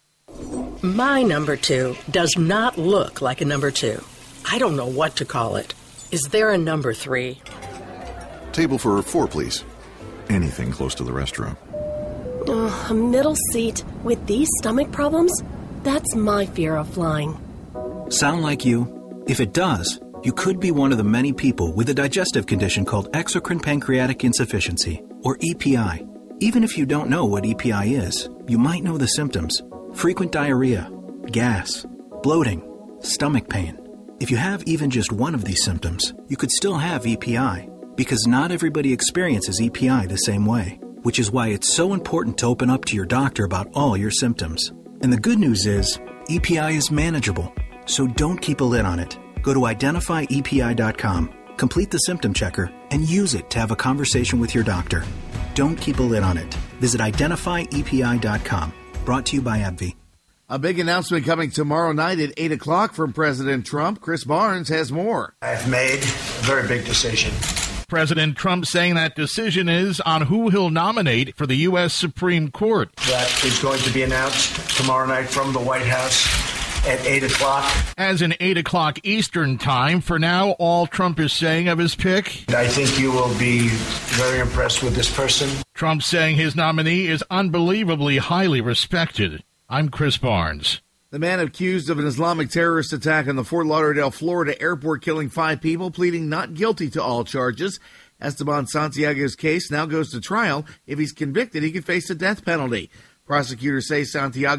My number two does not look like a number two. I don't know what to call it. Is there a number three? Table for four, please. Anything close to the restroom. Uh, a middle seat with these stomach problems? That's my fear of flying. Sound like you? If it does, you could be one of the many people with a digestive condition called exocrine pancreatic insufficiency, or E P I. Even if you don't know what E P I is, you might know the symptoms. Frequent diarrhea, gas, bloating, stomach pain. If you have even just one of these symptoms, you could still have E P I, because not everybody experiences E P I the same way, which is why it's so important to open up to your doctor about all your symptoms. And the good news is, E P I is manageable, so don't keep a lid on it. Go to identify E P I dot com, complete the symptom checker, and use it to have a conversation with your doctor. Don't keep a lid on it. Visit identify E P I dot com. Brought to you by AbbVie. A big announcement coming tomorrow night at eight o'clock from President Trump. Chris Barnes has more. I've made a very big decision. President Trump saying that decision is on who he'll nominate for the U S Supreme Court. That is going to be announced tomorrow night from the White House at eight o'clock. As in eight o'clock Eastern time. For now, all Trump is saying of his pick. I think you will be very impressed with this person. Trump saying his nominee is unbelievably highly respected. I'm Chris Barnes. The man accused of an Islamic terrorist attack on the Fort Lauderdale, Florida airport killing five people, pleading not guilty to all charges. Esteban Santiago's case now goes to trial. If he's convicted, he could face a death penalty. Prosecutors say Santiago